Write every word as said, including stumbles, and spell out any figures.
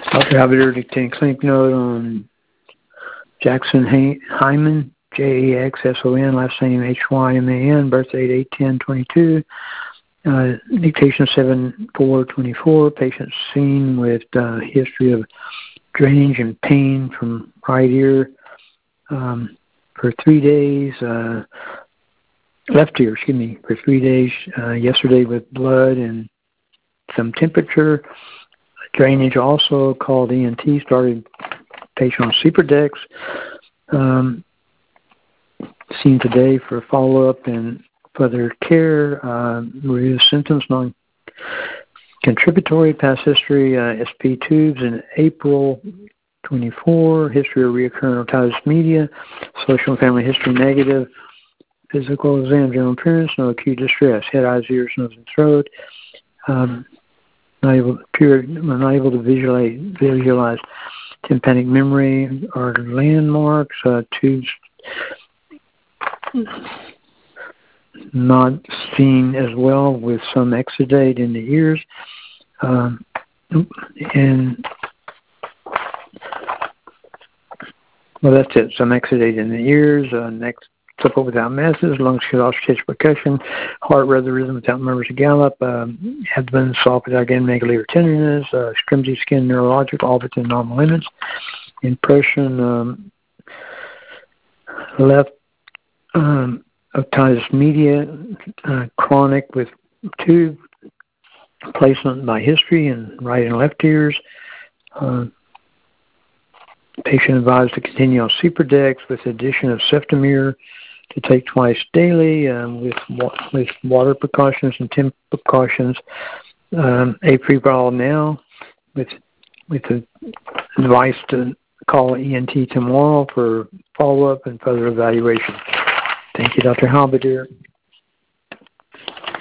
Doctor Halberdier dictating clinic note on Jackson Hyman, J A X S O N, last name H Y M A N, birth date eight ten twenty-two, uh, dictation seven four twenty-four, patient seen with uh, history of drainage and pain from right ear um, for three days, uh, left ear, excuse me, for three days, uh, yesterday with blood and some temperature. Drainage also, called E N T, started patient on Superdex. Um, seen today for follow-up and further care. Uh, review symptoms, non-contributory, past history, uh, S P tubes in April twenty-four, history of recurrent otitis media, social and family history negative, physical exam, general appearance, no acute distress, head, eyes, ears, nose, and throat. Um, not able, pure, not able to visualize, visualize tympanic memory or landmarks, uh, tubes not seen as well with some exudate in the ears. Um, and, well, that's it. Some exudate in the ears, uh, next support without masses, lungs, auscultation, percussion, heart rather rhythm without murmurs of gallop, um, abdomen soft without again megaly or tenderness, uh, extremity skin neurologic, all within normal limits. Impression um, left um, otitis media, uh, chronic with tube placement by history in right and left ears. Uh, patient advised to continue on Superdex with addition of Ceftamir to take twice daily um, with with water precautions and temp precautions. Um, April now with with the advice to call E N T tomorrow for follow-up and further evaluation. Thank you, Doctor Halberdier.